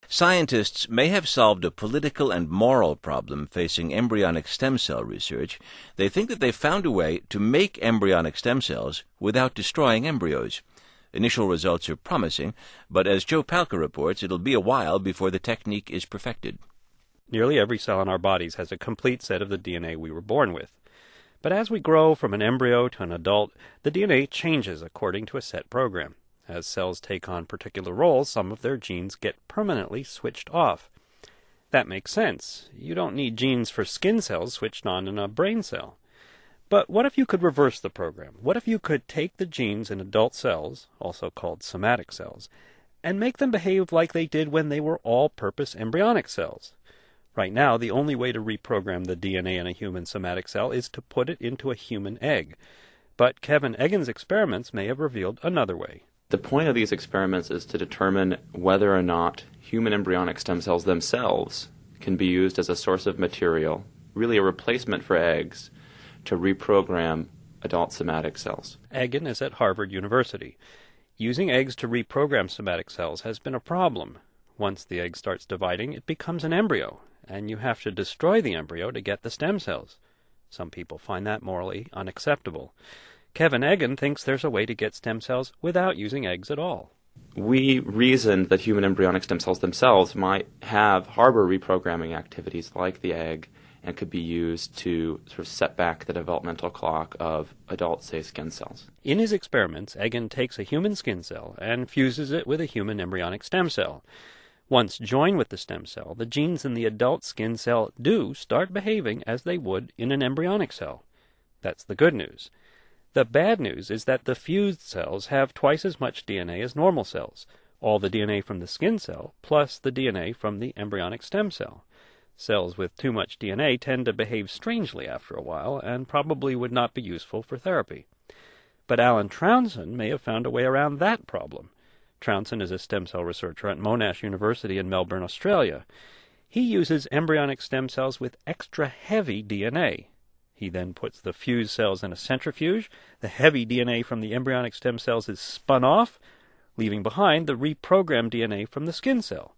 Scientists may have solved a political and moral problem facing embryonic stem cell research. They think that they've found a way to make embryonic stem cells without destroying embryos. Initial results are promising, but as Joe Palca reports, it'll be a while before the technique is perfected. Nearly every cell in our bodies has a complete set of the DNA we were born with. But as we grow from an embryo to an adult, the DNA changes according to a set program. As cells take on particular roles, some of their genes get permanently switched off. That makes sense. You don't need genes for skin cells switched on in a brain cell. But what if you could reverse the program? What if you could take the genes in adult cells, also called somatic cells, and make them behave like they did when they were all-purpose embryonic cells? Right now, the only way to reprogram the DNA in a human somatic cell is to put it into a human egg. But Kevin Eggen's experiments may have revealed another way. The point of these experiments is to determine whether or not human embryonic stem cells themselves can be used as a source of material, really a replacement for eggs, to reprogram adult somatic cells. Eggen is at Harvard University. Using eggs to reprogram somatic cells has been a problem. Once the egg starts dividing, it becomes an embryo, and you have to destroy the embryo to get the stem cells. Some people find that morally unacceptable. Kevin Eggen thinks there's a way to get stem cells without using eggs at all. We reasoned that human embryonic stem cells themselves might harbor reprogramming activities like the egg and could be used to sort of set back the developmental clock of adult, say, skin cells. In his experiments, Eggen takes a human skin cell and fuses it with a human embryonic stem cell. Once joined with the stem cell, the genes in the adult skin cell do start behaving as they would in an embryonic cell. That's the good news. The bad news is that the fused cells have twice as much DNA as normal cells, all the DNA from the skin cell plus the DNA from the embryonic stem cell. Cells with too much DNA tend to behave strangely after a while and probably would not be useful for therapy. But Alan Trounson may have found a way around that problem. Trounson is a stem cell researcher at Monash University in Melbourne, Australia. He uses embryonic stem cells with extra heavy DNA. He then puts the fused cells in a centrifuge. The heavy DNA from the embryonic stem cells is spun off, leaving behind the reprogrammed DNA from the skin cell.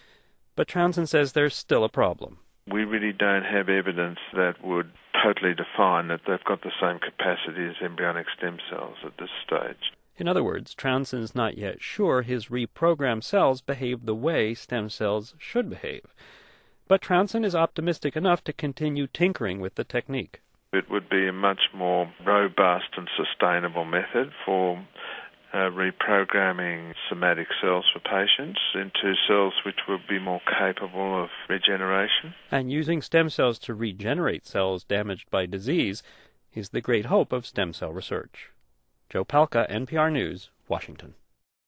But Trounson says there's still a problem. We really don't have evidence that would totally define that they've got the same capacity as embryonic stem cells at this stage. In other words, Trounson's not yet sure his reprogrammed cells behave the way stem cells should behave. But Trounson is optimistic enough to continue tinkering with the technique. It would be a much more robust and sustainable method for reprogramming somatic cells for patients into cells which would be more capable of regeneration. And using stem cells to regenerate cells damaged by disease is the great hope of stem cell research. Joe Palca, NPR News, Washington.